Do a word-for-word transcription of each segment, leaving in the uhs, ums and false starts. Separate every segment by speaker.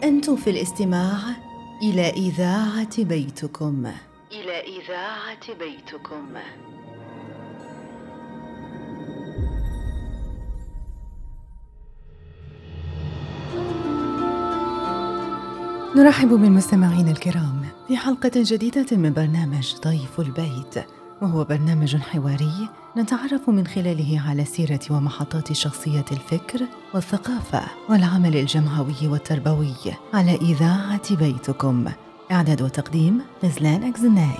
Speaker 1: أنتم في الاستماع إلى إذاعة بيتكم. إلى إذاعة بيتكم. نرحب بالمستمعين الكرام في حلقة جديدة من برنامج ضيف البيت، وهو برنامج حواري نتعرف من خلاله على سيرة ومحطات شخصية الفكر والثقافة والعمل الجمعوي والتربوي على إذاعة بيتكم. إعداد وتقديم غزلان أكزناي.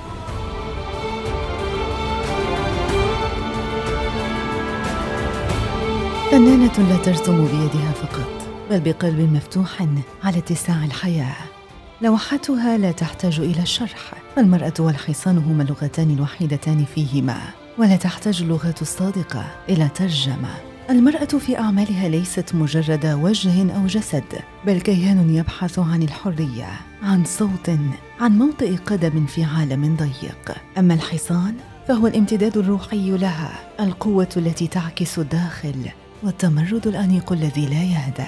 Speaker 1: فنانة لا ترسم بيدها فقط، بل بقلب مفتوح على اتساع الحياة. لوحتها لا تحتاج إلى الشرح، فالمرأة والحصان هما اللغتان الوحيدتان فيهما، ولا تحتاج اللغة الصادقة إلى ترجمة. المرأة في أعمالها ليست مجرد وجه أو جسد، بل كيان يبحث عن الحرية، عن صوت، عن موطئ قدم في عالم ضيق. أما الحصان فهو الامتداد الروحي لها، القوة التي تعكس الداخل، والتمرد الأنيق الذي لا يهدأ.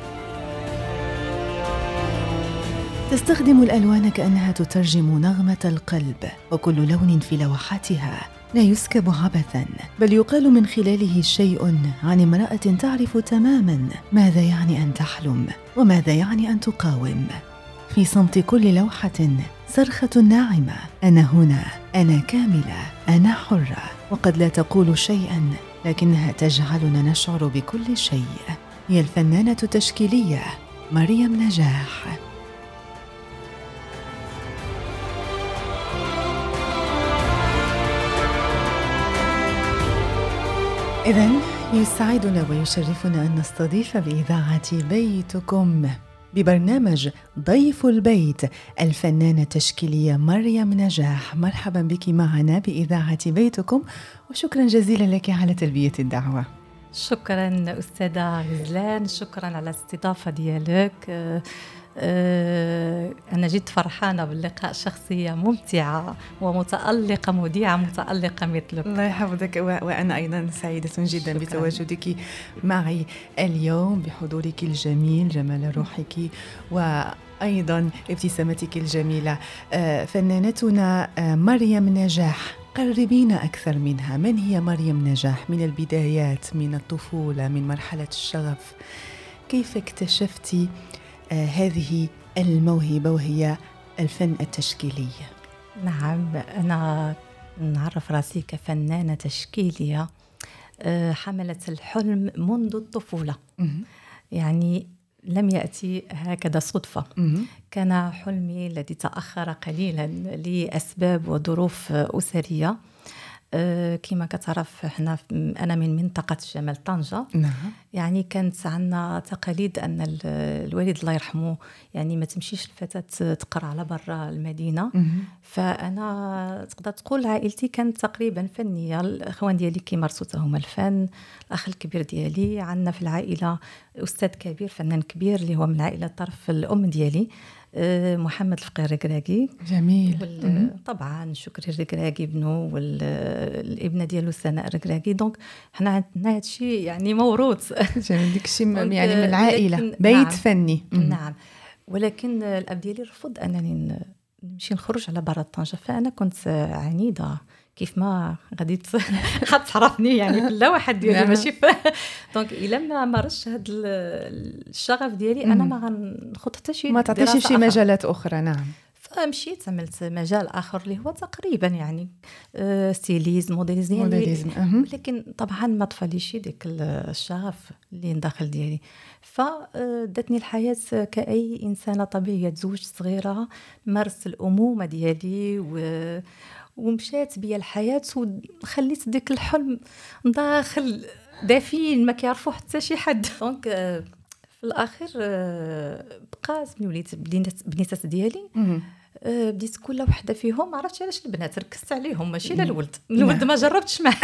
Speaker 1: تستخدم الألوان كأنها تترجم نغمة القلب، وكل لون في لوحاتها لا يسكب عبثاً، بل يقال من خلاله شيء عن امرأة تعرف تماماً ماذا يعني أن تحلم وماذا يعني أن تقاوم. في صمت كل لوحة صرخة ناعمة: أنا هنا، أنا كاملة، أنا حرة. وقد لا تقول شيئاً، لكنها تجعلنا نشعر بكل شيء. هي الفنانة التشكيلية مريم نجاح. إذن يسعدنا ويشرفنا أن نستضيف بإذاعة بيتكم ببرنامج ضيف البيت الفنانة التشكيلية مريم نجاح. مرحبا بك معنا بإذاعة بيتكم، وشكرا جزيلا لك على تلبية الدعوة.
Speaker 2: شكرا أستاذة غزلان، شكرا على الاستضافة ديالك. أنا جد فرحانة باللقاء، شخصية ممتعة ومتألقة، مذيعة متألقة مثلك.
Speaker 1: الله يحفظك، وأنا أيضا سعيدة جدا شكرا. بتواجدك معي اليوم، بحضورك الجميل، جمال روحك، وأيضا ابتسامتك الجميلة. فنانتنا مريم نجاح، قربينا أكثر منها. من هي مريم نجاح من البدايات، من الطفولة، من مرحلة الشغف؟ كيف اكتشفتي آه هذه الموهبة وهي الفن التشكيلي؟
Speaker 2: نعم، أنا نعرف راسي كفنانة تشكيلية آه حملت الحلم منذ الطفولة. م- يعني لم يأتي هكذا صدفة. م- كان حلمي الذي تأخر قليلا لأسباب وظروف أسرية. أه كما كتعرف احنا انا من منطقه شمال طنجه. نعم. يعني كانت عندنا تقاليد ان الوالد الله يرحمه يعني ما تمشيش الفتاه تقرا على برا المدينه. م- فانا تقدر تقول عائلتي كانت تقريبا فنيه. الاخوان ديالي كيمارسوا هما الفن. الاخ الكبير ديالي عندنا في العائله استاذ كبير، فنان كبير اللي هو من عائله طرف الام ديالي، محمد الفقير الركراكي.
Speaker 1: جميل.
Speaker 2: طبعا شكري الركراكي ابنه، والابنه ديالو سناء الركراكي. دونك حنا عندنا هذا الشيء يعني موروث.
Speaker 1: جميل، ديك الشيء يعني من العائله، بيت
Speaker 2: نعم
Speaker 1: فني.
Speaker 2: نعم. ولكن الاب ديالي رفض انني نمشي نخرج على برا طنجه، فانا كنت عنيده كيف ما غادي حتعرفني يعني في اللوحه ديالي ماشي ف... دونك الا ما مارسش هذا الشغف ديالي انا ما غنخوض حتى شي،
Speaker 1: ما تعطيش شي مجالات اخرى. نعم.
Speaker 2: فمشيت عملت مجال اخر اللي هو تقريبا يعني ستيليز موديليزم يعني.
Speaker 1: موديليزم.
Speaker 2: ولكن طبعا ما طفاليش ديك الشغف اللي داخل ديالي. فدتني الحياه كاي انسانه طبيعيه، تزوجت صغيره، مارست الامومه ديالي و ومشات بيا الحياة، وخليت ديك الحلم داخل دافين ما كيعرفوا حتى شي حد. دونك في الأخير بقى ملي وليت بنيتات ديالي بديت كل وحده فيهم، ما عرفتش علاش البنات ركزت عليهم ماشي لا الولد. الولد ما جربتش معاه.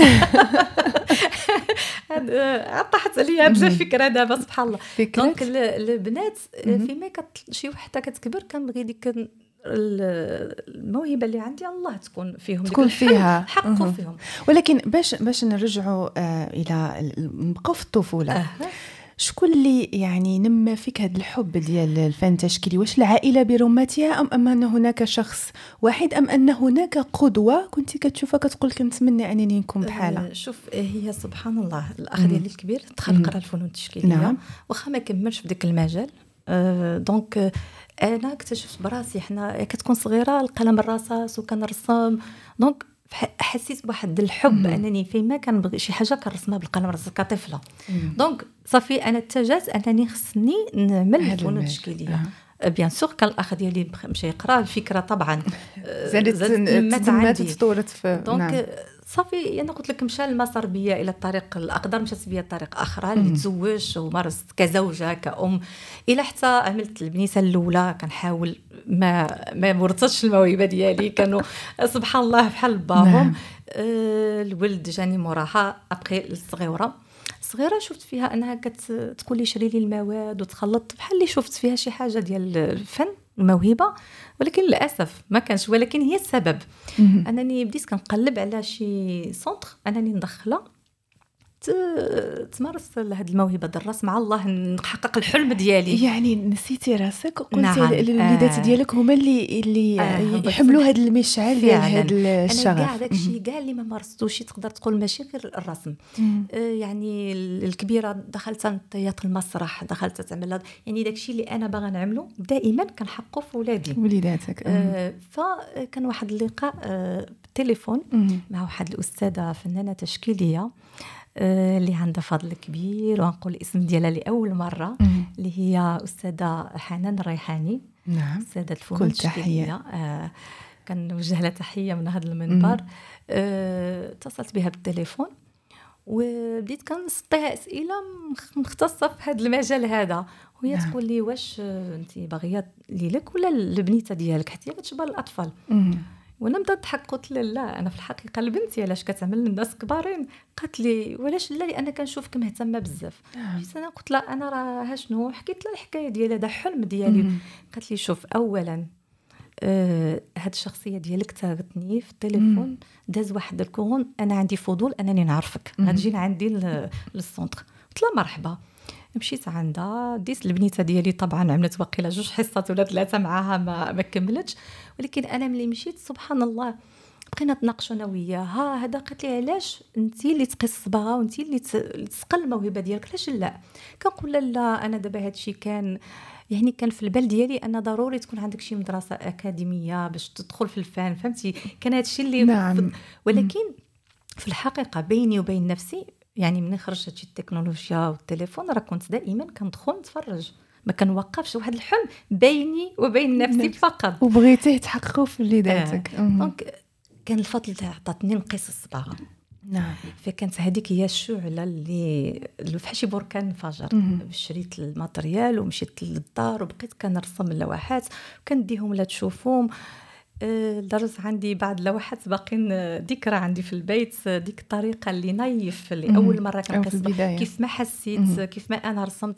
Speaker 2: طاحت عليا هذه الفكره دابا سبحان الله. دونك البنات فيما شي وحده كتكبر كنبغي ديك الموهبه اللي عندي الله تكون فيهم،
Speaker 1: تكون فيها
Speaker 2: حقه فيهم.
Speaker 1: ولكن باش باش نرجعوا آه الى نبقاو في الطفوله. أه. شكون اللي يعني نمى فيك هذا الحب ديال الفن التشكيلي؟ واش العائله برمتها ام ام ان هناك شخص واحد ام ان هناك قدوه كنت كتشوفها كتقول كنتمنى انني نكون بحالها؟
Speaker 2: أه شوف هي سبحان الله الاخ ديالي الكبير دخل قرا الفنون التشكيليه. نعم. واخا ما كملش في داك المجال. أه دونك أه انا اكتشفت براسي حنا كتكون صغيره القلم الرصاص وكنرسم دونك حسيت بواحد الحب مم. انني فيما كنبغي شي حاجه كنرسمها بالقلم الرصاص كطفله. دونك صافي انا اتجهت انني خصني نعمل الفنون التشكيليه. أه. بيان سور كان الاخ ديالي مشى يقرا الفكره طبعا
Speaker 1: زادت تنمات تطورت في
Speaker 2: دونك نعم. صافي انا قلت لك مشى المسار بيا الى الطريق الاقدر، مشات بيا طريق اخرى اللي تزوج ومارست كزوجه كأم الى حتى عملت البنيته الاولى. كنحاول ما ما ورثتش الموهبه ديالي، كانوا سبحان الله بحال باهم. نعم. أه الولد جاني موراها ابخي الصغيره صغيره شفت فيها انها كتقول لي شري لي المواد وتخلط بحال اللي شفت فيها شي حاجه ديال الفن الموهبه، ولكن للاسف ما كانش. ولكن هي السبب انني بديت كنقلب على شي سونتر انني ندخلها تمارس هذه الموهبه ديال الرسم مع الله نحقق الحلم ديالي.
Speaker 1: يعني نسيتي راسك وقلتي نعم. الوليدات ديالك هما اللي اللي آه يحملوا هذا المشعل ديال هذا الشغف.
Speaker 2: انا كاع داكشي كاع اللي ما مارستوش تقدر تقول ماشي غير الرسم. آه يعني الكبيره دخلت التياتر المسرح، دخلت تعمل يعني داكشي اللي انا باغا نعمله دائما كنحققه في ولادي
Speaker 1: وليداتك.
Speaker 2: آه فكان واحد اللقاء آه بالتليفون مع واحد الاستاذه فنانه تشكيليه اللي عندها فضل كبير ونقول الاسم ديالها لاول مره اللي هي استاذه حنان الريحاني.
Speaker 1: نعم.
Speaker 2: استاذه الفنون التشكيليه. آه كنوجه لها تحيه من هذا المنبر. آه اتصلت بها بالتليفون وبديت كنسطيها اسئله مختصه في هذا المجال هذا، وهي نعم. تقول لي واش انت باغيه ليلك ولا البنيته ديالك حتى هي كتشبه الاطفال. مم. وانا بدات نضحك قلت لها لا انا في الحقيقه لبنتي علاش كتعمل للناس كبارين؟ قالت لي ولاش لا لان كنشوفك مهتمه بزاف. حيت انا قلت لها انا راه شنو حكيت لها الحكايه ديال هذا حلم ديالي. قالت لي شوف اولا آه هاد الشخصيه ديالك تاغتني في التليفون داز واحد الكون انا عندي فضول انني نعرفك غتجي عندي للسونتر. قلت لها مرحبا. مشيت عندها ديت البنيته ديالي طبعا عملت واقيلا جوج حصات ولا ثلاثه معاها ما ما كملتش، ولكن انا ملي مشيت سبحان الله بقينا نتناقشوا انا وياها. هذا قالت لي علاش انت اللي تقي الصباغه وانت اللي تسقل الموهبه ديالك علاش لا؟ كنقول لا انا دابا هادشي كان يعني كان في البال ديالي ان ضروري تكون عندك شي مدرسه اكاديميه باش تدخل في الفن فهمتي. كان هادشي اللي
Speaker 1: نعم.
Speaker 2: ولكن في الحقيقه بيني وبين نفسي يعني من خرجت هادشي التكنولوجيا والتليفون راه كنت دائما كندخل نتفرج ما كنوقفش. واحد الحلم بيني وبين نفسي فقط
Speaker 1: وبغيتيه تحققه في وليداتك.
Speaker 2: آه. دونك كان الفضل تاع عطاتني نقيس الصباغه.
Speaker 1: نعم.
Speaker 2: فكانت هذيك هي الشعله اللي بحال شي بركان انفجر. شريت الماتريال ومشيت للدار وبقيت كنرسم اللوحات وكنديهم لا تشوفوهم. لدرجة عندي بعض اللوحات باقين ذكرى عندي في البيت. ديك الطريقة اللي نايف اللي أول مرة كنقص كيف ما حسيت كيف ما أنا رسمت.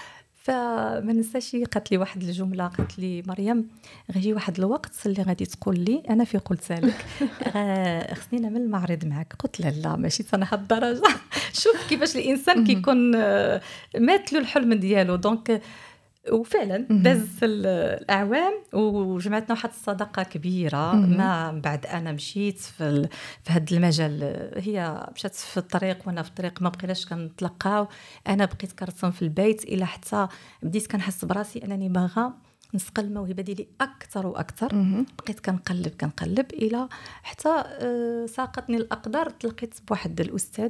Speaker 2: فما ننساش قالت لي واحد الجملة قالت لي مريم غيجي واحد الوقت اللي غادي تقول لي أنا في قلت لك خصني نعمل معرض معك. قلت لا لا ماشي أنا هاد الدرجة. شوف كيفاش الإنسان كيكون مات له الحلم ديالو. دونك وفعلا داز الاعوام وجمعتنا واحد الصداقه كبيره. ما بعد انا مشيت في في هذا المجال هي مشات في الطريق وانا في الطريق ما بقيناش كنتلاقاو. انا بقيت كنرسم في البيت الى حتى بديت كنحس براسي انني باغا نسقل الموهبه ديالي اكثر واكثر. بقيت كنقلب كنقلب الى حتى ساقتني الاقدار. تلقيت بواحد الاستاذ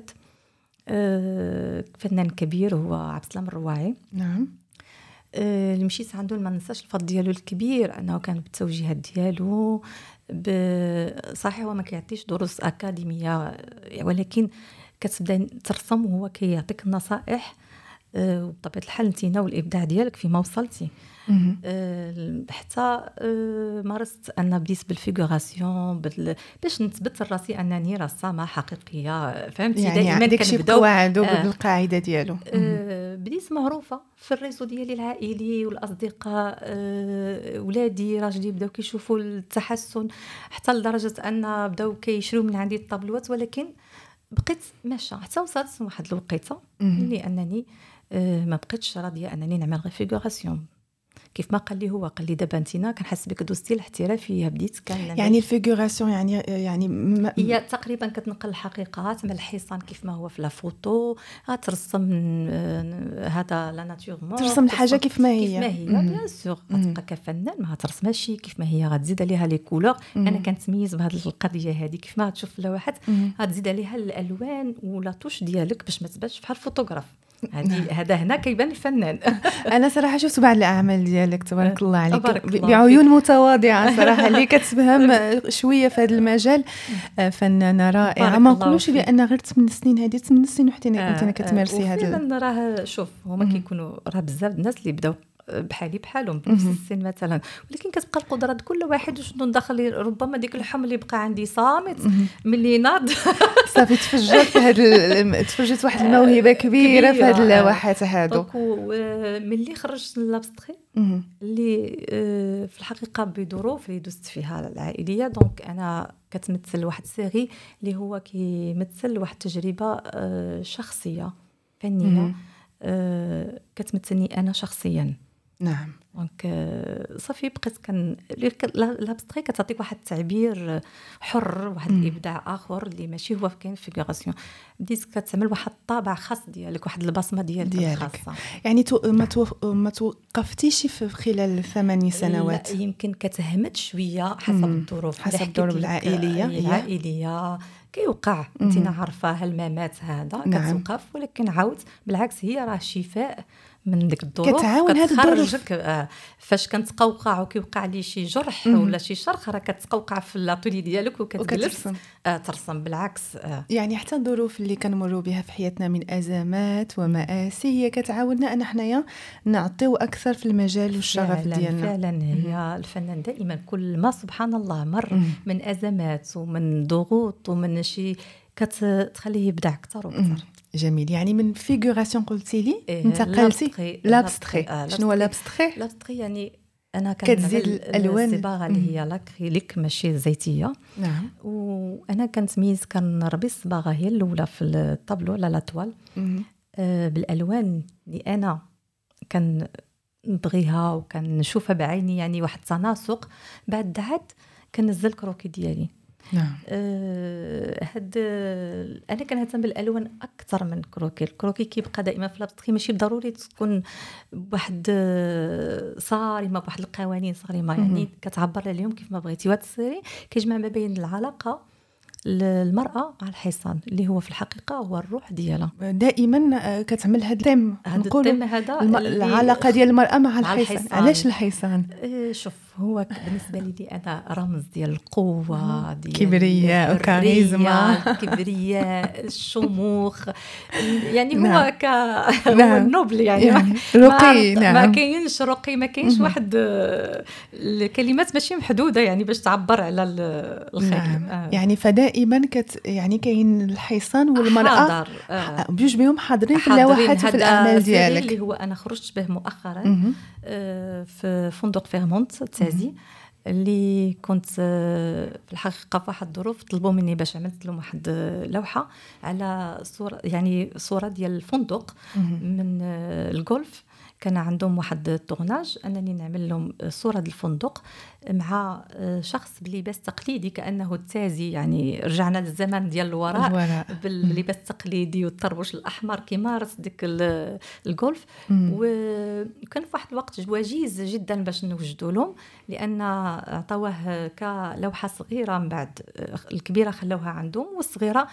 Speaker 2: فنان كبير هو عبد السلام الرواعي.
Speaker 1: نعم.
Speaker 2: اللي مشيت عنده ما ننساش الفضل ديالو الكبير انه كان بالتوجيهات ديالو صحيح هو ما كيعطيش دروس اكاديميه ولكن كتبدا ترسم وهو كيعطيك النصائح. وبطبيعه الحال انت والابداع ديالك فيما وصلتي. حتى مارست انا بديت بالفيغوراسيون بال... باش نثبت راسي انني رسامه حقيقيه فهمتي.
Speaker 1: يعني دائما كنبداو قواعد بالقاعده ديالو.
Speaker 2: آه بديت معروفه في الريزو ديالي العائلي والاصدقاء. آه ولادي راجلي بداو كيشوفوا التحسن حتى لدرجه ان بداو كيشريو من عندي الطابلوات. ولكن بقيت ماشيه حتى وصلت لواحد الوقيته اللي انني أه ما بقيتش راضيه انني نعمل غير فيغوراسيون. كيف ما قال لي هو قال لي دابا انتينا كنحس بك دوزتي الاحترافيه بديت كان
Speaker 1: يعني الفيغوراسيون يعني يعني م...
Speaker 2: هي تقريبا كتنقل الحقيقات من الحصان كيف ما هو في لا فوتو، غترسم هذا لا ناتورمون،
Speaker 1: ترسم الحاجه كيف ما هي
Speaker 2: كيف ما هي بيان سور. غتبقى كفنان ما غترسمهاش كيف ما هي، غتزيد عليها لي كولور. انا كنتميز بهذه القضيه هذه كيف ما غتشوف اللوحات غتزيد عليها الالوان ولا توش ديالك باش ما تبانش بحال الفوتوغراف. هذه هذا هنا كيبان الفنان.
Speaker 1: انا صراحه شفت بعض الاعمال ديالك تبارك الله عليك بعيون متواضعه صراحه اللي كتفهم شويه في هذا المجال. فنانه رائعه. ما نقولوش بان غير ثمان سنين، هذه ثمان سنين وحتى انت كتمارسي هذا.
Speaker 2: فعلا راه شوف هما كيكونوا راه بزاف الناس اللي بداو بحالي بحالهم بنفس السن مثلا، ولكن كتبقى القدرات كل واحد وشنو ندخل. ربما ديك اللحم اللي بقى عندي صامت ملي ناض
Speaker 1: صافي تفجرت هذا تفجرت واحد الموهبه كبيره في هذه اللوحات هادو.
Speaker 2: ملي خرجت لابستري اللي في الحقيقه بظروف اللي دوزت فيها العائليه، دونك انا كتمثل واحد سيري اللي هو كيمثل واحد تجربه شخصيه فنيه كتمثلني انا شخصيا.
Speaker 1: نعم.
Speaker 2: دونك صافي بقيت كان لابستري كتعطيك واحد التعبير حر، واحد الابداع اخر اللي ماشي هو كاين فيغوراسيون. بديت كتعمل واحد الطابع خاص ديالك، واحد البصمه ديالك الخاصه.
Speaker 1: يعني تو ما تو ما توقفتيش في خلال ثماني سنوات؟
Speaker 2: لا يمكن كتهمت شويه حسب الظروف،
Speaker 1: حسب الظروف العائليه
Speaker 2: العائليه كيوقع انت عارفه هالممات هذا. نعم. كتوقف، ولكن عاود بالعكس هي راه شفاء من ديك الظروف.
Speaker 1: كتعاون هاد الظروف
Speaker 2: فاش كنتقوقع وكيوقع لي شي جرح مم. ولا شي شرخ، راه كتقوقع في لاطولي ديالك وكتجلس آه ترسم. بالعكس آه.
Speaker 1: يعني حتى الظروف اللي كنمروا بها في حياتنا من ازمات ومآسي هي كتعاوننا ان حنايا نعطيو اكثر في المجال والشغف
Speaker 2: فعلا
Speaker 1: ديالنا.
Speaker 2: فعلا هي الفنان دائما كل ما سبحان الله مر مم. من ازمات ومن ضغوط ومن شي كتخليه يبدع اكثر واكثر.
Speaker 1: جميل. يعني من فيغوراسيون قلتي لي انتقلتي لابستري. شنو هو لابستري؟
Speaker 2: لابستري يعني انا
Speaker 1: كتزيد الالوان
Speaker 2: الصباغه اللي هي لاكريليك ماشي زيتيه.
Speaker 1: نعم.
Speaker 2: وانا كنتميز كنربي الصباغه هي الاولى في الطابلو على لاطوال آه بالالوان اللي انا كان نبغيها وكنشوفها بعيني، يعني واحد التناسق. بعد عاد كنزل كروكي ديالي.
Speaker 1: نعم.
Speaker 2: آه هاد انا كنهتم بالالوان اكثر من كروكي. الكروكي كيبقى دائما في لابستري ماشي ضروري تكون بواحد صارمه بواحد القوانين صارمه، يعني كتعبر عليهم كيف ما بغيتي. وهاد السيري كيجمع ما بين العلاقه المرأة مع الحصان اللي هو في الحقيقة هو الروح ديالها.
Speaker 1: دائما كتعمل هاد التيم،
Speaker 2: هاد التيم هذا
Speaker 1: الم... العلاقة ديال المرأة مع الحصان. علاش الحصان؟
Speaker 2: إيه شوف هو بالنسبة لي أنا رمز ديال القوة، ديال
Speaker 1: كبرياء وكاريزما،
Speaker 2: الكبرياء، الشموخ، يعني هو
Speaker 1: نعم.
Speaker 2: ك هو النوبل يعني, يعني
Speaker 1: رقي.
Speaker 2: ما,
Speaker 1: نعم.
Speaker 2: ما كاينش رقي، ما كاينش واحد الكلمات ماشي محدودة يعني باش تعبر على الخير.
Speaker 1: نعم. آه. يعني فدائما كت يعني كاين الحصان والمرأة
Speaker 2: آه.
Speaker 1: بجوج بهم حاضرين في اللوحات في الأعمال ديالك.
Speaker 2: اللي هو أنا خرجت به مؤخرا آه في فندق فيرمونت تازي، اللي كنت في الحقيقة في واحد الظروف طلبوا مني باش عملت لهم واحد لوحة على صورة، يعني صورة ديال الفندق من الجولف. كان عندهم واحد التورناج انني نعمل لهم صوره ديال الفندق مع شخص بلباس تقليدي كانه التازي، يعني رجعنا للزمن ديال الوراء باللباس التقليدي والطربوش الاحمر كيمارس ديك الجولف. وكان في واحد الوقت وجيز جدا باش نوجدوا لهم، لان عطاوه كلوحه صغيره، من بعد الكبيره خلوها عندهم والصغيره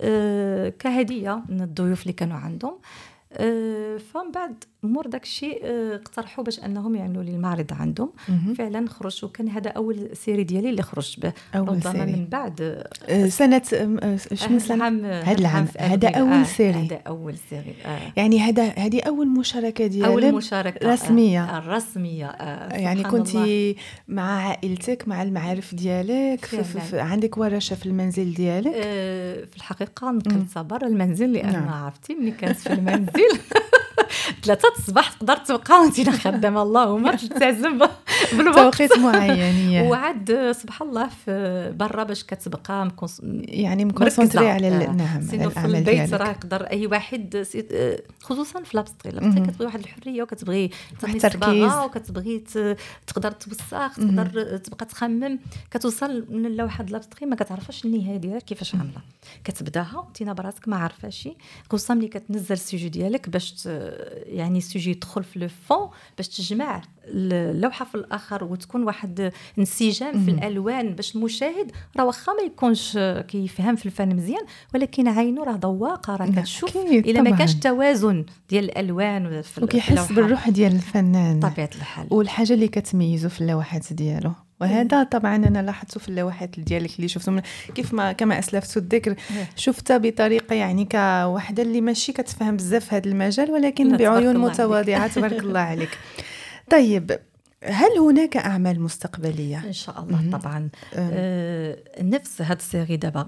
Speaker 2: كهديه من الضيوف اللي كانوا عندهم. فمن بعد مور داك الشيء اقترحوا باش انهم يعملوا لي المعرض عندهم. فعلا خرجت، وكان هذا اول سيري ديالي اللي خرجت به. ربما من بعد
Speaker 1: سنه شنو سنه هذا العام هذا اول سيري
Speaker 2: هذا اول سيري آه.
Speaker 1: يعني هذا هذه اول مشاركه ديالك
Speaker 2: اول مشاركه
Speaker 1: رسميه
Speaker 2: آه. الرسميه آه.
Speaker 1: يعني كنتي مع عائلتك مع المعارف ديالك في في عندك ورشه في المنزل ديالك؟
Speaker 2: آه في الحقيقه نقلت برا المنزل لان نعم. عرفتي ملي كانت في المنزل ثلاثة الصباح تقدر تبقى وانت خدامه اللهم تعزم
Speaker 1: توقيت معين.
Speaker 2: وعاد سبحان الله في برا باش كتبقى مكونس...
Speaker 1: يعني مكونسونطري على
Speaker 2: آه.
Speaker 1: نعم
Speaker 2: سينو في البيت راه يقدر اي واحد خصوصا في لابستري لابستري كتبغي واحد الحريه وكتبغي
Speaker 1: التركيز
Speaker 2: وكتبغي تقدر توسخ تقدر تبقى تخمم. كتوصل من اللوحه د لابستري ما كتعرفش النهايه ديالها كيفاش عامله، كتبداها انت براسك ما عارفاش، خصوصا ملي كتنزل السوجي ديالك باش يعني السوجي يدخل في لو فون باش تجمع اللوحه في الاخر وتكون واحد انسجام في الالوان باش المشاهد راه واخا ما يكونش كيفهم في الفن مزيان ولكن عينه راه ذواقه راه كتشوف الا ما كانش توازن ديال الالوان في
Speaker 1: وكيحس بالروح ديال الفنان
Speaker 2: طبيعه الحال
Speaker 1: والحاجه اللي كتميزه في اللوحات ديالو. وهذا طبعا انا لاحظته في اللوحات ديالك اللي شفتهم كيف ما كما اسلفت الذكر شفتها بطريقه يعني كوحده اللي ماشي كتفهم بزاف هذا المجال ولكن بعيون متواضعه تبارك الله عليك. طيب هل هناك اعمال مستقبليه؟
Speaker 2: ان شاء الله م- طبعا آه نفس هاد السيري دابا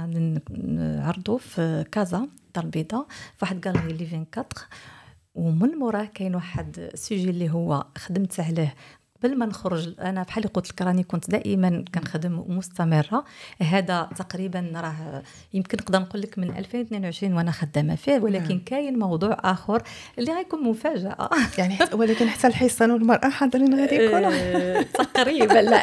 Speaker 2: نعرضوا في كازا دار البيضاء في واحد غاليري ليفين أربعة ومن موراه كاين واحد سوجي اللي هو خدمت عليه قبل ما نخرج. انا بحال اللي قلت لك راني كنت دائما كنخدم مستمره. هذا تقريبا راه يمكن نقدر نقول لك من ألفين واثنين وعشرين وانا خدامه فيه ولكن نعم. كاين موضوع اخر اللي غيكون مفاجاه
Speaker 1: يعني ولكن حتى الحصان والمراه حاضرين غادي يكونوا
Speaker 2: تقريبا لا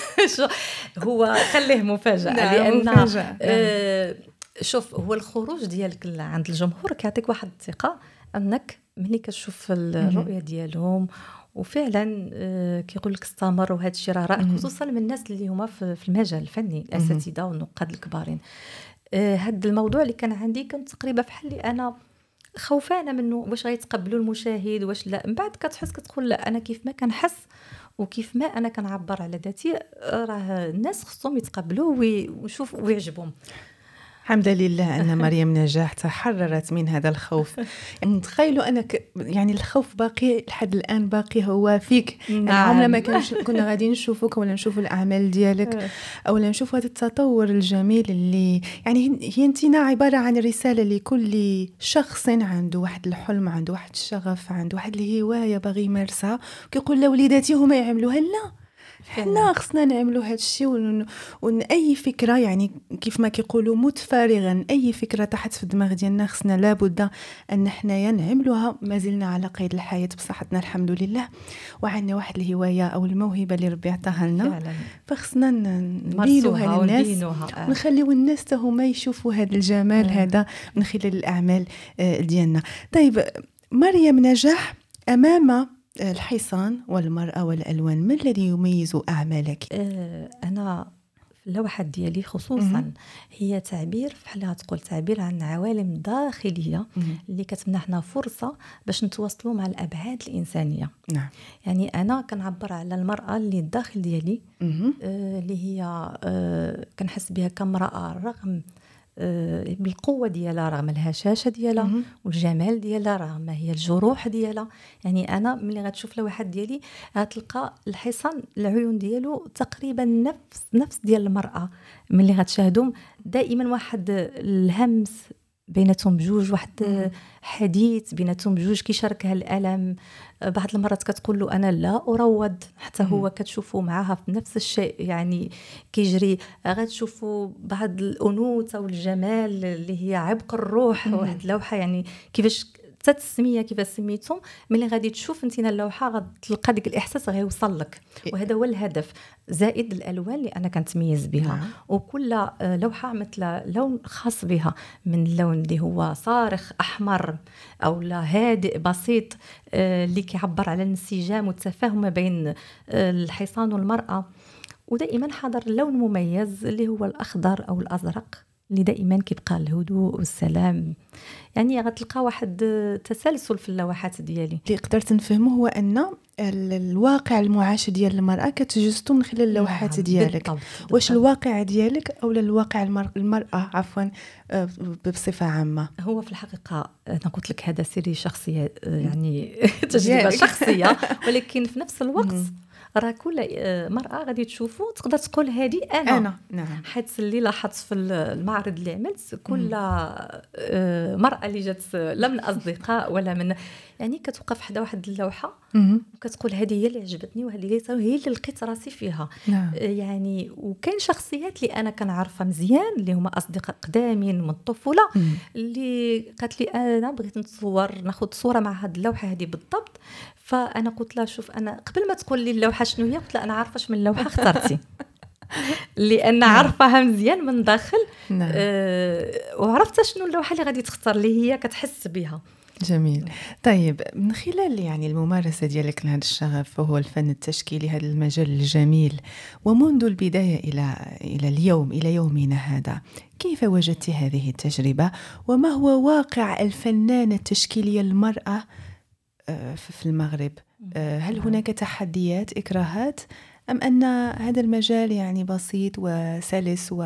Speaker 2: هو خليه مفاجاه
Speaker 1: نعم
Speaker 2: لان
Speaker 1: مفاجأة.
Speaker 2: آه شوف هو الخروج ديالك عند الجمهور كيعطيك واحد الثقه انك ملي كتشوف الرؤيه ديالهم وفعلا آه كيقول لك استمر وهذا الشيء راه رائع خصوصا من الناس اللي هما في المجال الفني الاساتذه والنقاد الكبارين. آه هذا الموضوع اللي كان عندي كنت تقريبا بحال اللي انا خوفانه منه واش غيتقبلوا المشاهد واش لا. من بعد كتحس كتقول لا انا كيف ما كنحس وكيف ما انا كنعبر على ذاتي راه الناس خصهم يتقبلوا ويشوفوا ويعجبهم.
Speaker 1: الحمد لله أن مريم نجاح تحررت من هذا الخوف. يعني تخيلوا أنك يعني الخوف باقي لحد الآن باقي هو فيك.
Speaker 2: نعم.
Speaker 1: يعني عمرنا ما كنا غادي نشوفوك ولا نشوفوا الأعمال ديالك أو لا نشوفوا هذا التطور الجميل اللي يعني هي انتنا عبارة عن رسالة لكل شخص عنده واحد الحلم عنده واحد الشغف عنده واحد الهواية باغي يمارسها وكيقول لوليداتي هما يعملوها. لا حنا خصنا نعملوا هذا الشيء ون... ون اي فكره يعني كيف ما كيقولوا موت فارغا اي فكره تحت في الدماغ ديالنا خصنا لابد ان حنايا نعملوها. ما زلنا على قيد الحياه بصحتنا الحمد لله وعندنا واحد الهوايه او الموهبه اللي ربي عطاها لنا فخصنا نبينوها للناس آه. ونخليو الناس حتى هما يشوفوا هذا الجمال آه. هذا من خلال الاعمال ديالنا. طيب مريم نجاح امام الحصان والمرأة والألوان ما الذي يميز أعمالك؟
Speaker 2: أه أنا في اللوحات ديالي خصوصا م- هي تعبير بحال تقول تعبير عن عوالم داخلية م- اللي كتمنحنا فرصة باش نتواصلوا مع الأبعاد الإنسانية.
Speaker 1: نعم.
Speaker 2: يعني أنا كنعبر على المرأة اللي الداخل ديالي أه اللي هي أه كنحس بها كامرأة رغم أه بالقوة ديالها رغم الهشاشة ديالها والجمال ديالها رغم هي الجروح ديالها. يعني أنا ملي غتشوف لوحات ديالي غتلقى الحصان العيون ديالو تقريبا نفس نفس ديال المرأة. ملي غتشاهدهم دائما واحد الهمس بيناتهم بجوج واحد حديث بيناتهم بجوج كيشاركها الألم. بعض المرات كتقول له أنا لا أروض حتى هو كتشوفوا معها في نفس الشيء يعني كيجري. غتشوفوا بعض الأنوثة والجمال اللي هي عبق الروح واحد لوحة يعني كيفاش التسميه كيفاش سميتهم ملي غادي تشوف انت اللوحه غتلقى ديك الاحساس غيوصل لك وهذا هو الهدف زائد الالوان اللي انا كنتميز بها. نعم. وكل لوحه مثل لون خاص بها من اللون اللي هو صارخ احمر او لا هادئ بسيط اللي كيعبر على الانسجام والتفاهم بين الحصان والمراه. ودائما حاضر اللون مميز اللي هو الاخضر او الازرق اللي دائما كيبقى الهدوء والسلام. يعني غتلقى واحد تسلسل في اللوحات ديالي.
Speaker 1: اللي قدرت نفهمه هو ان الواقع المعاش ديال المرأة كتجسدو من خلال اللوحات ديالك. بالضبط. بالضبط. واش الواقع ديالك او الواقع المرأة عفوا بصفة عامة؟
Speaker 2: هو في الحقيقة أنا قلت لك هذا سيري شخصية يعني تجربة شخصية ولكن في نفس الوقت راه كل مرأة غادي تشوفوا تقدر تقول هذه أنا,
Speaker 1: أنا. نعم.
Speaker 2: حيت اللي لاحظت في المعرض اللي عملت كل مرأة اللي جات لا من أصدقاء ولا من يعني كتوقف حدا واحد اللوحة وكتقول هذه هي اللي عجبتني وهذه هي اللي لقيت راسي فيها.
Speaker 1: نعم.
Speaker 2: يعني وكاين شخصيات اللي أنا كنعرفها مزيان اللي هما أصدقاء قدامين من الطفولة اللي قالت لي أنا بغيت نتصور ناخذ صورة مع هذه اللوحة هذه بالضبط. فأنا قلت لها شوف أنا قبل ما تقول لي اللوحة شنو هي قلت لها أنا عارفة من اللوحة اخترتي لأن عارفاها مزيان من داخل.
Speaker 1: نعم.
Speaker 2: أه وعرفت شنو اللوحة اللي غادي تختار اللي هي كتحس بها.
Speaker 1: جميل. طيب من خلال يعني الممارسة ديالك لهذا الشغف وهو الفن التشكيلي هذا المجال الجميل ومنذ البداية إلى إلى اليوم إلى يومنا هذا كيف وجدت هذه التجربة وما هو واقع الفنانة التشكيلية المرأة في المغرب؟ هل هناك تحديات إكراهات أم أن هذا المجال يعني بسيط وسلس و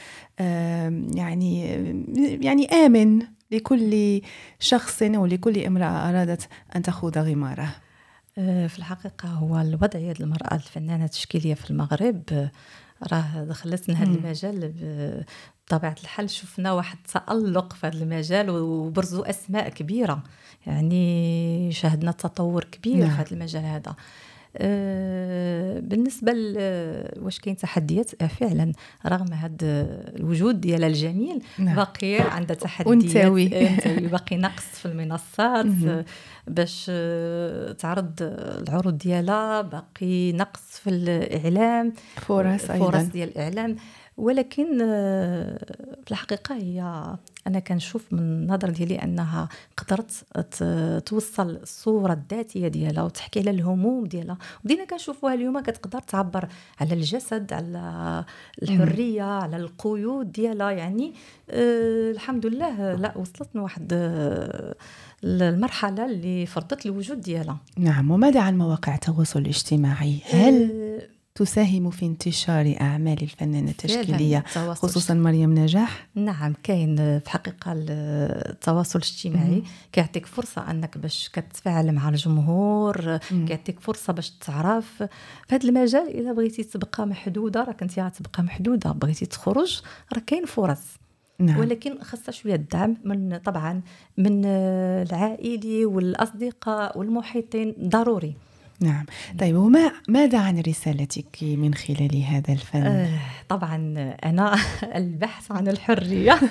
Speaker 1: يعني يعني آمن لكل شخص أو لكل امرأة أرادت أن تخوض غماره؟
Speaker 2: في الحقيقة هو الوضعية المرأة الفنانة التشكيلية في المغرب راه دخلتنا هذا المجال بطبيعة الحال شفنا واحد تألق في هذا المجال وبرزوا أسماء كبيرة يعني شاهدنا تطور كبير نعم. في هذا المجال هذا. أه بالنسبة واش كاين تحديات فعلا رغم هذا الوجود ديال الجميل نعم. باقي عندها تحديات باقي نقص في المنصات باش تعرض العروض ديالها باقي نقص في الإعلام
Speaker 1: فرص
Speaker 2: فرص أيضا. ديال الإعلام ولكن في الحقيقة هي أنا كنشوف من النظر ديالي أنها قدرت توصل الصورة الذاتية ديالها وتحكي على الهموم ديالها ودينا كنشوفوها اليوم كتقدر تعبر على الجسد على الحرية على القيود ديالها يعني أه الحمد لله لا وصلت واحد المرحلة اللي فرضت الوجود ديالها.
Speaker 1: نعم. وماذا عن مواقع التواصل الاجتماعي؟ هل أه تساهم في انتشار أعمال الفنانة التشكيلية خصوصا مريم نجاح؟
Speaker 2: نعم كاين في حقيقة التواصل الاجتماعي كيعطيك فرصة أنك باش كتفاعل مع الجمهور كيعطيك فرصة باش تعرف في هذا المجال. إذا بغيتي تبقى محدودة راك انت غتبقى محدودة بغيتي تخرج راه كاين فرص نعم. ولكن خاصة شوية الدعم من طبعا من العائلة والأصدقاء والمحيطين ضروري.
Speaker 1: نعم. طيب وما ماذا عن رسالتك من خلال هذا الفن؟
Speaker 2: آه طبعا أنا البحث عن الحرية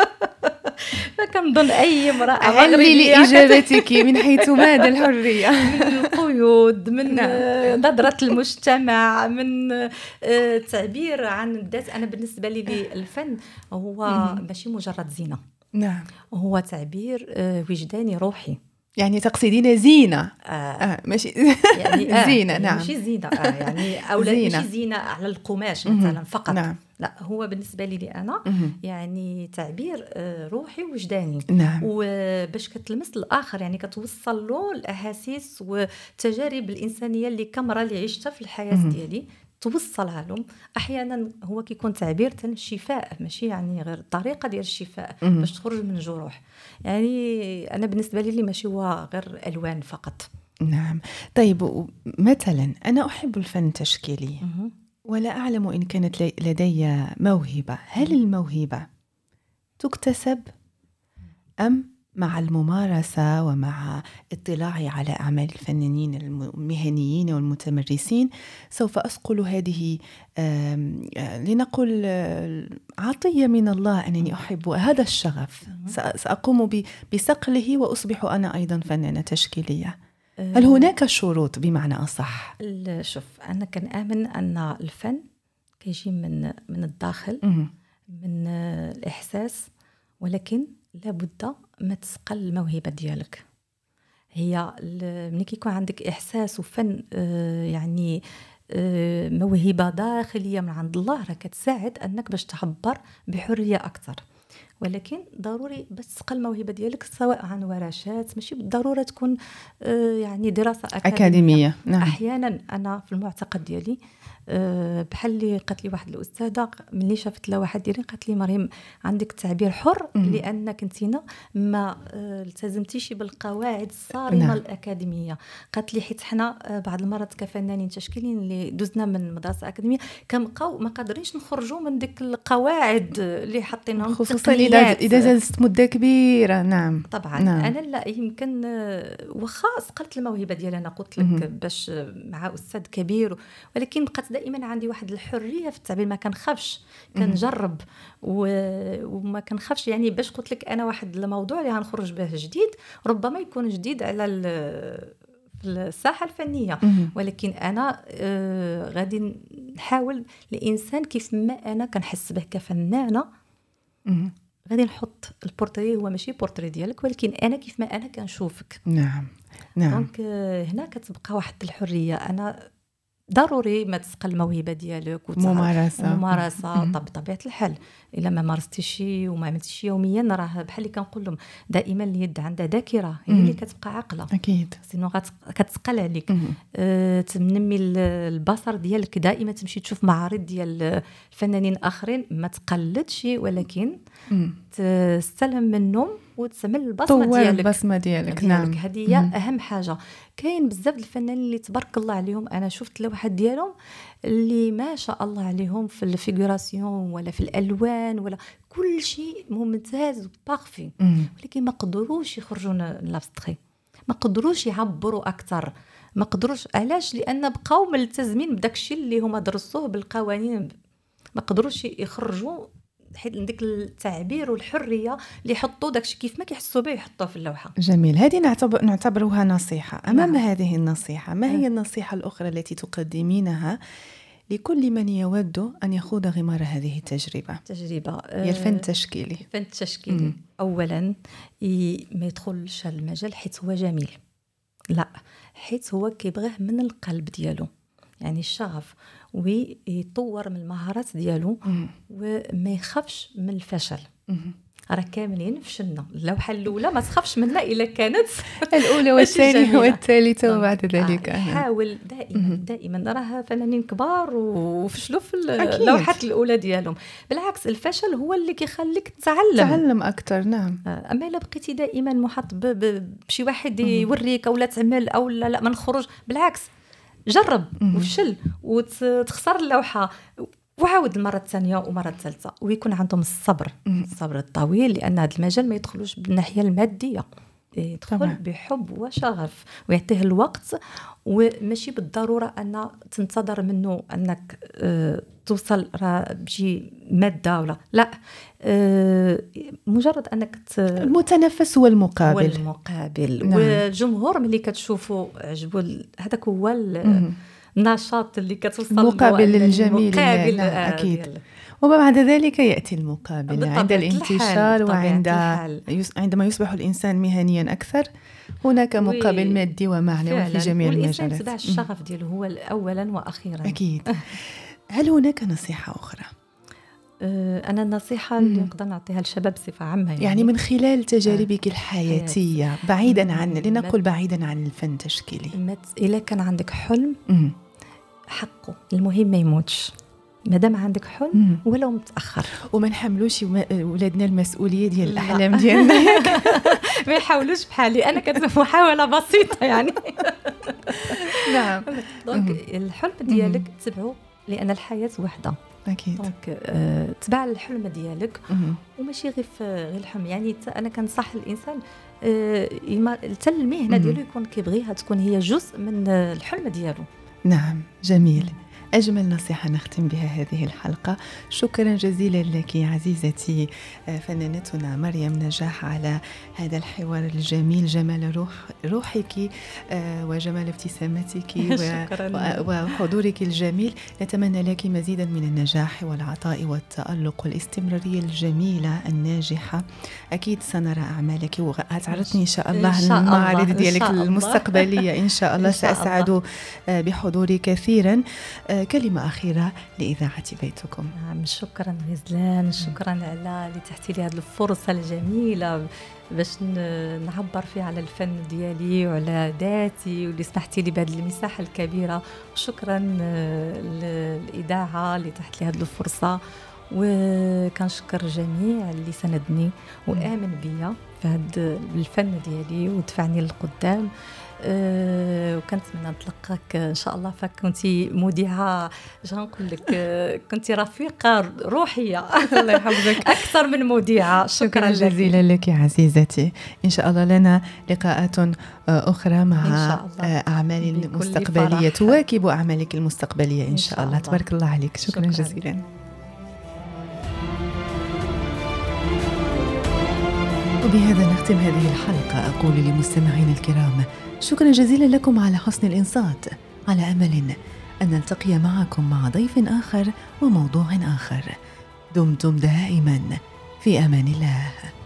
Speaker 2: فكنظن أي امرأة
Speaker 1: علي لإجابتك من حيث ماذا الحرية؟
Speaker 2: من القيود من نعم. نظرة المجتمع من التعبير عن الذات. أنا بالنسبة لي الفن هو ماشي مجرد زينة
Speaker 1: نعم
Speaker 2: هو تعبير وجداني روحي.
Speaker 1: يعني تقصدين زينة
Speaker 2: آه.
Speaker 1: آه ماشي
Speaker 2: يعني آه.
Speaker 1: زينة نعم
Speaker 2: ماشي زينة آه. يعني أو زينة. ماشي زينة على القماش مثلا فقط
Speaker 1: نعم.
Speaker 2: لا هو بالنسبة لي أنا يعني تعبير روحي ووجداني
Speaker 1: نعم.
Speaker 2: وباش كتلمس الآخر يعني كتوصل له الأحاسيس والتجارب الإنسانية اللي كامرة اللي عشتها في الحياة ديالي توصلها لهم. احيانا هو كيكون تعبير تاع الشفاء ماشي يعني غير طريقه ديال الشفاء باش تخرج من جروح. يعني انا بالنسبه لي ماشي هو غير الوان فقط.
Speaker 1: نعم. طيب مثلا انا احب الفن التشكيلي ولا اعلم ان كانت لدي موهبه. هل الموهبه تكتسب ام مع الممارسة ومع اطلاعي على أعمال الفنانين المهنيين والمتمرسين سوف أصقل هذه لنقول عطية من الله أنني أحب هذا الشغف سأقوم بصقله وأصبح أنا أيضا فنانة تشكيلية؟ هل هناك شروط بمعنى أصح؟
Speaker 2: شوف أنا كان آمن أن الفن كيجي من من الداخل من الإحساس ولكن لابد ما تسقل الموهبة ديالك. هي ملي كيكون عندك إحساس وفن يعني موهبة داخلية من عند الله راه كتساعد أنك باش تعبر بحرية أكثر. ولكن ضروري بس تقل الموهبه ديالك، سواء عن ورشات، ماشي بالضروره تكون آه يعني دراسه اكاديميه,
Speaker 1: أكاديمية. نعم.
Speaker 2: احيانا انا في المعتقد ديالي أه بحال اللي قالت لي واحد الاستاذه ملي شافت لها واحد ديالي، قالت لي مريم عندك تعبير حر م- لانك انتينا ما أه التزمتيش بالقواعد الصارمه. نعم. الاكاديميه. قالت لي حيت حنا أه بعض المرات كفنانين تشكيليين اللي دوزنا من مدرسه اكاديميه كنبقاو ما قادرينش نخرجوا من ديك القواعد اللي حاطينهم،
Speaker 1: خصوصا اذا اذا جلست مده كبيره. نعم
Speaker 2: طبعا.
Speaker 1: نعم.
Speaker 2: انا لا يمكن واخا سقلت الموهبه ديالي، انا قلت لك م- باش مع استاذ كبير، ولكن بقات دائما عندي واحد الحريه في التعبير، ما كنخافش، كنجرب وما كنخافش. يعني باش قلت لك انا واحد الموضوع اللي غنخرج به جديد ربما يكون جديد على في الساحه الفنيه، ولكن انا آه غادي نحاول الانسان كيف ما انا كنحس به كفنانه، غادي نحط البورتري هو ماشي بورتري ديالك، ولكن انا كيف ما انا كنشوفك.
Speaker 1: نعم نعم.
Speaker 2: دونك هنا كتبقى واحد الحريه. انا ضروري ما تسقل الموهبه ديالك
Speaker 1: ممارسه
Speaker 2: ممارسه طب بطبيعه الحال الا ما مارستيش وما عملتيش يوميا، راه بحال اللي كنقول لهم دائما اليد عندها ذاكره، هي اللي كتبقى عاقله
Speaker 1: اكيد،
Speaker 2: سينو كتسقل عليك. أه تنمي البصر ديالك، دائما تمشي تشوف معارض ديال الفنانين اخرين، ما تقلدش ولكن مم. تستلهم منهم وتسمع البصمه ديالك
Speaker 1: البصمه ديالك. نعم
Speaker 2: هذه هي اهم حاجه. كاين بزاف الفنانين اللي تبارك الله عليهم، انا شفت لوحات ديالهم اللي ما شاء الله عليهم في الفيغوراسيون ولا في الالوان ولا كل شيء ممتاز وبارفي، ولكن ما قدروش يخرجوا لابستري، ما قدروش يعبروا اكثر، ما قدروش. علاش؟ لان بقاو ملتزمين بداك الشيء اللي هما درسوه بالقوانين، ما قدروش يخرجوا حيت ديك التعبير والحريه اللي يحطوا داكشي كيف ما كيحسوا به يحطوه في اللوحه.
Speaker 1: جميل. هذه نعتبر نعتبرها نصيحه. امام نعم. هذه النصيحه، ما هي النصيحه الاخرى التي تقدمينها لكل من يود ان يخوض غمار هذه التجربه؟
Speaker 2: تجربه
Speaker 1: هي الفن التشكيلي.
Speaker 2: الفن التشكيلي م. اولا ما يدخلش المجال حيت هو جميل، لا، حيت هو كيبغيه من القلب ديالو، يعني الشغف، ويطور من المهارات ديالو وما يخافش من الفشل. راه كاملين فشلنا، اللوحه الاولى ما تخافش منها الا كانت
Speaker 1: الاولى والثانيه والثالثه وبعد ذلك.
Speaker 2: حاول دائما دائما، راه فنانين كبار وفشلوا في اللوحات الاولى ديالهم، بالعكس الفشل هو اللي كيخليك تتعلم
Speaker 1: تعلم اكثر. نعم.
Speaker 2: اما الا بقيتي دائما محاط بشي واحد يوريك او لا تعمل او لا لا ما نخرج، بالعكس جرب وفشل وتخسر اللوحه وعاود المره الثانيه ومره الثالثه، ويكون عندهم الصبر الصبر الطويل، لان هذا المجال ما يدخلوش بالناحيه الماديه، يدخل طبعا بحب وشغف ويعطيه الوقت، وماشي بالضروره ان تنتظر منه انك اه توصل بشي ماده ولا لا، اه مجرد انك
Speaker 1: المتنفس والمقابل
Speaker 2: والمقابل نعم. والجمهور ملي كتشوفوا عجبوا هذاك هو النشاط اللي كتوصل
Speaker 1: مقابل للجميل. مقابل نعم. اكيد. وبعد ذلك يأتي المقابل عند الانتشار وعند عندما يصبح الإنسان مهنيا أكثر، هناك مقابل و... مادي ومعنوي في جميع المجالات.
Speaker 2: والإنسان تبع الشغف دياله هو أولا وأخيرا.
Speaker 1: أكيد. هل هناك نصيحة أخرى؟
Speaker 2: أنا النصيحة اللي نقدر نعطيها للشباب بصفة عامة، يعني,
Speaker 1: يعني من خلال تجاربك الحياتية حياتي. بعيدا عن لنقل بعيدا عن الفن التشكيلي،
Speaker 2: إذا كان عندك حلم حقه، المهم ما يموتش، مادام عندك حلم ولو متاخر،
Speaker 1: وما نحملوش ولادنا المسؤوليه ديال الاحلام ديالنا.
Speaker 2: ما يحاولوش بحالي انا، كانت محاوله بسيطه يعني.
Speaker 1: نعم.
Speaker 2: دونك الحلم ديالك تبعه، لان الحياه وحده
Speaker 1: اكيد.
Speaker 2: دونك آه تبع الحلم ديالك وماشي غير غير الحلم. يعني انا كنصح الانسان آه حتى المهنه ديالو يكون كيبغيها تكون هي جزء من الحلم ديالو.
Speaker 1: نعم جميل. أجمل نصيحة نختم بها هذه الحلقة. شكرا جزيلا لك عزيزتي فنانتنا مريم نجاح على هذا الحوار الجميل، جمال روح روحك وجمال ابتسامتك وحضورك الجميل. نتمنى لك مزيدا من النجاح والعطاء والتألق والاستمرارية الجميلة الناجحة. أكيد سنرى أعمالك وهتعرضني إن شاء الله المعارض ديالك المستقبلية إن شاء الله. سأسعد بحضوري كثيرا. كلمة أخيرة لإذاعة بيتكم.
Speaker 2: نعم، شكرا غزلان، شكرا على اللي تحتي لي هذه الفرصة الجميلة باش نعبر فيها على الفن ديالي وعلى ذاتي، واللي سمحتي لي بهذه المساحة الكبيرة. وشكرا للإذاعة اللي تحت لي هذه الفرصة، وكنشكر جميع اللي سندني وآمن بيا في هذا الفن ديالي ودفعني للقدام. أه وكنتمنى نتلقاك ان شاء الله، فكنتي مذيعه اش غنقول لك، كنتي رفيقه روحيه
Speaker 1: الله يحفظك
Speaker 2: اكثر من مذيعه. شكرا
Speaker 1: جزيلا لك يا عزيزتي. ان شاء الله لنا لقاءات اخرى مع اعمال مستقبليه تواكب اعمالك المستقبليه ان شاء الله. تبارك الله عليك. شكرا, شكرا جزيلا. وبهذا نختم هذه الحلقة. أقول لمستمعين الكرام شكرا جزيلا لكم على حسن الإنصات، على أمل أن نلتقي معكم مع ضيف آخر وموضوع آخر. دمتم دائما في أمان الله.